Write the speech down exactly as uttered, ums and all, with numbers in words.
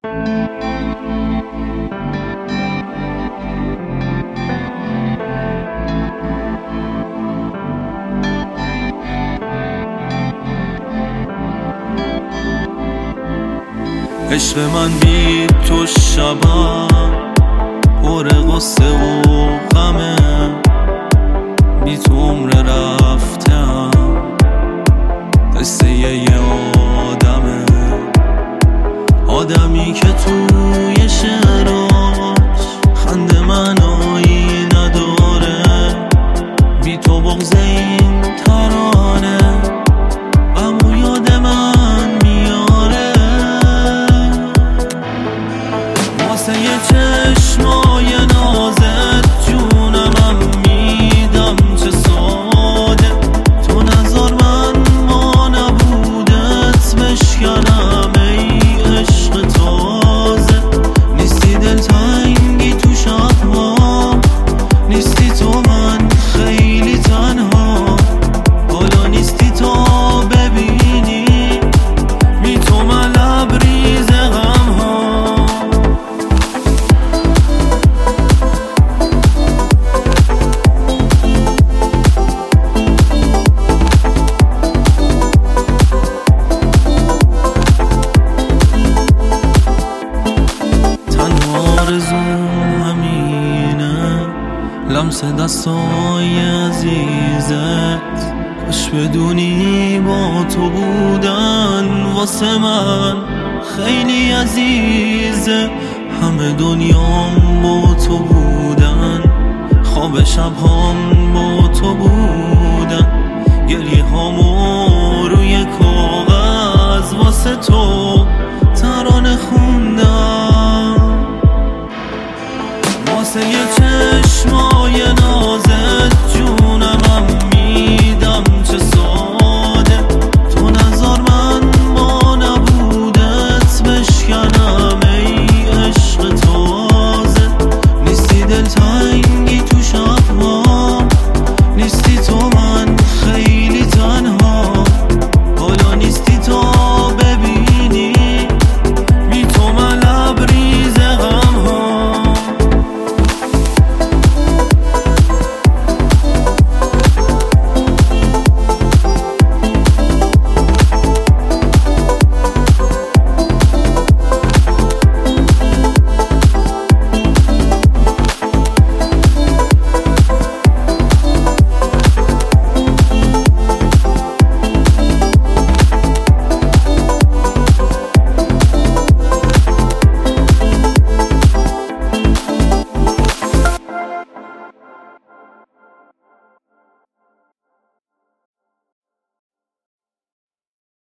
عشق من بی تو شبم پر غصه و غمه، بی تو عمر رفتم قصه یه آدمه، آدمی که توی شعراش خنده معنایی نداره، بی تو بغض این ترانه غم و یاد من میاره، واسه یه چشمای نازت جونمم میدم چه ساده، تو نظر من ما نبودت بشکنم ای عشق تازه، نیستی دلتنگی تو شبها، نیستی تو من خیلی تنها، حالا نیستی تا ببینی بی تو من لبریز غمها. آرزوم همینه لمس دستای عزیزت، کاش بدونی با تو بودن واسه من خیلی عزیزه، همه دنیام با تو بودن، خواب شبهام با تو بودن، گریه هامو روی کاغذ واسه تو ترانه خون